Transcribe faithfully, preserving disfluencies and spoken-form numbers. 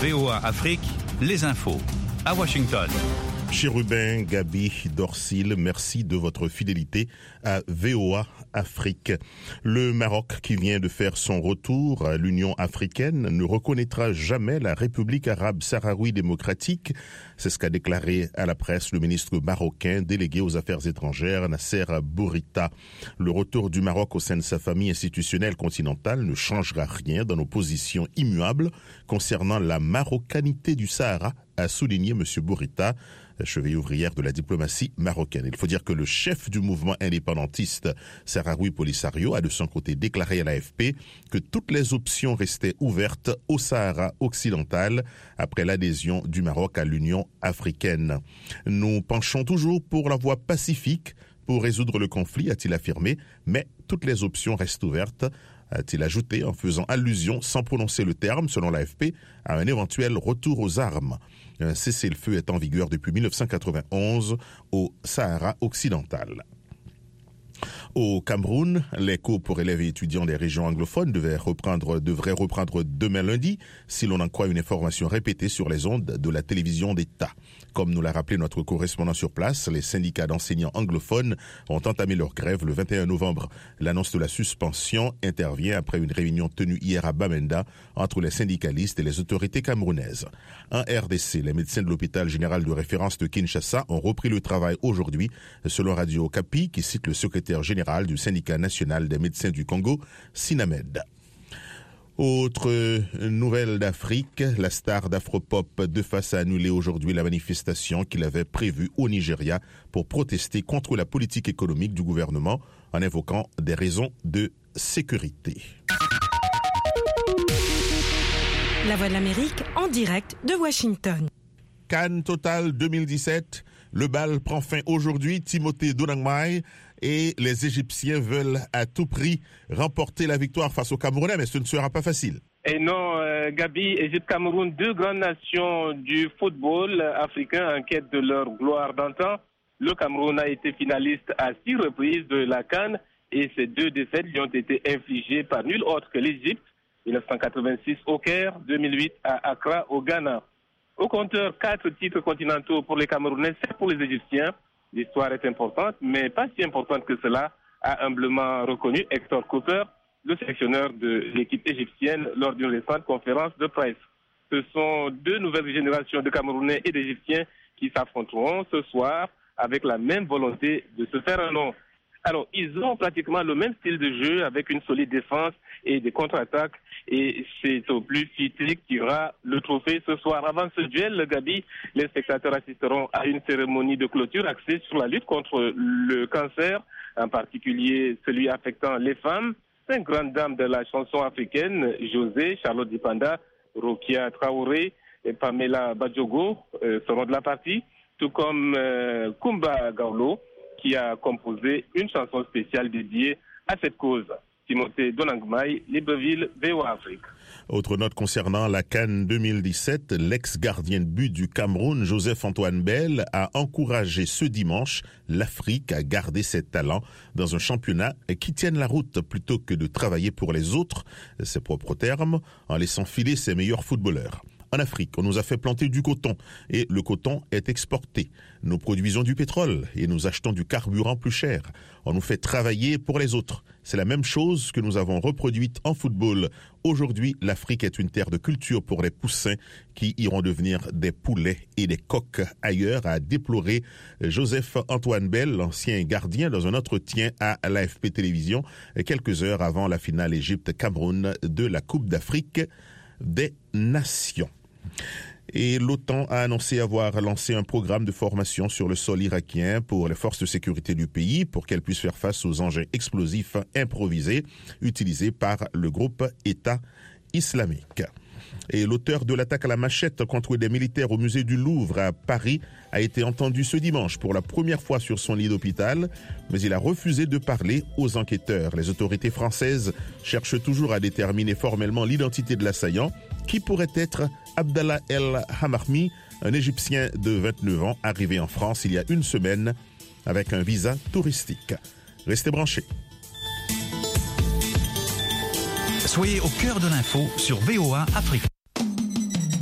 V O A Afrique, les infos. À Washington. Chérubin, Gabi, Dorcil, merci de votre fidélité à V O A Afrique. Le Maroc, qui vient de faire son retour à l'Union africaine, ne reconnaîtra jamais la République arabe sahraoui démocratique. C'est ce qu'a déclaré à la presse le ministre marocain délégué aux affaires étrangères, Nasser Bourita. Le retour du Maroc au sein de sa famille institutionnelle continentale ne changera rien dans nos positions immuables concernant la marocanité du Sahara, a souligné M. Bourita, cheville ouvrière de la diplomatie marocaine. Il faut dire que le chef du mouvement indépendantiste Sahraoui Polisario a de son côté déclaré à l'A F P que toutes les options restaient ouvertes au Sahara occidental après l'adhésion du Maroc à l'Union africaine. Nous penchons toujours pour la voie pacifique pour résoudre le conflit, a-t-il affirmé, mais toutes les options restent ouvertes, a-t-il ajouté en faisant allusion, sans prononcer le terme, selon l'A F P, à un éventuel retour aux armes. Un cessez-le-feu est en vigueur depuis dix-neuf cent quatre-vingt-onze au Sahara occidental. Au Cameroun, les cours pour élèves et étudiants des régions anglophones devaient reprendre, devraient reprendre demain lundi, si l'on en croit une information répétée sur les ondes de la télévision d'État. Comme nous l'a rappelé notre correspondant sur place, les syndicats d'enseignants anglophones ont entamé leur grève le vingt et un novembre. L'annonce de la suspension intervient après une réunion tenue hier à Bamenda entre les syndicalistes et les autorités camerounaises. En R D C, les médecins de l'hôpital général de référence de Kinshasa ont repris le travail aujourd'hui, selon Radio Okapi, qui cite le secrétaire général du syndicat national des médecins du Congo, Sinamed. Autre nouvelle d'Afrique, la star d'Afropop De Face a annulé aujourd'hui la manifestation qu'il avait prévue au Nigeria pour protester contre la politique économique du gouvernement en invoquant des raisons de sécurité. La Voix de l'Amérique en direct de Washington. Cannes Total deux mille dix-sept, le bal prend fin aujourd'hui. Timothée Donangmai et les Égyptiens veulent à tout prix remporter la victoire face aux Camerounais, mais ce ne sera pas facile. Et non, euh, Gabi, Égypte-Cameroun, deux grandes nations du football africain en quête de leur gloire d'antan. Le Cameroun a été finaliste à six reprises de la CAN et ces deux défaites lui ont été infligées par nul autre que l'Égypte, dix-neuf cent quatre-vingt-six au Caire, deux mille huit à Accra au Ghana. Au compteur, quatre titres continentaux pour les Camerounais, c'est pour les Égyptiens. L'histoire est importante, mais pas si importante que cela, a humblement reconnu Hector Cooper, le sélectionneur de l'équipe égyptienne, lors d'une récente conférence de presse. Ce sont deux nouvelles générations de Camerounais et d'Égyptiens qui s'affronteront ce soir avec la même volonté de se faire un nom. Alors, ils ont pratiquement le même style de jeu avec une solide défense et des contre-attaques. Et c'est au plus physique qui aura le trophée ce soir. Avant ce duel, le Gabi, les spectateurs assisteront à une cérémonie de clôture axée sur la lutte contre le cancer, en particulier celui affectant les femmes. Cinq grandes dames de la chanson africaine, José, Charlotte Dipanda, Rokia Traoré et Pamela Badjogo euh, seront de la partie, tout comme euh, Kumba Gaulo, qui a composé une chanson spéciale dédiée à cette cause. Timothée Donangmai, Libreville, V O A Afrique. Autre note concernant la CAN deux mille dix-sept, l'ex-gardien de but du Cameroun, Joseph-Antoine Bell, a encouragé ce dimanche l'Afrique à garder ses talents dans un championnat qui tienne la route plutôt que de travailler pour les autres, ses propres termes, en laissant filer ses meilleurs footballeurs. En Afrique, on nous a fait planter du coton et le coton est exporté. Nous produisons du pétrole et nous achetons du carburant plus cher. On nous fait travailler pour les autres. C'est la même chose que nous avons reproduite en football. Aujourd'hui, l'Afrique est une terre de culture pour les poussins qui iront devenir des poulets et des coqs ailleurs, a déploré Joseph-Antoine Bell, l'ancien gardien, dans un entretien à l'A F P Télévision, quelques heures avant la finale Égypte-Cameroun de la Coupe d'Afrique des Nations. Et l'OTAN a annoncé avoir lancé un programme de formation sur le sol irakien pour les forces de sécurité du pays pour qu'elles puissent faire face aux engins explosifs improvisés utilisés par le groupe État islamique. Et l'auteur de l'attaque à la machette contre des militaires au musée du Louvre à Paris a été entendu ce dimanche pour la première fois sur son lit d'hôpital, mais il a refusé de parler aux enquêteurs. Les autorités françaises cherchent toujours à déterminer formellement l'identité de l'assaillant, qui pourrait être Abdallah El Hamarmi, un Égyptien de vingt-neuf ans arrivé en France il y a une semaine avec un visa touristique. Restez branchés. Soyez au cœur de l'info sur V O A Afrique.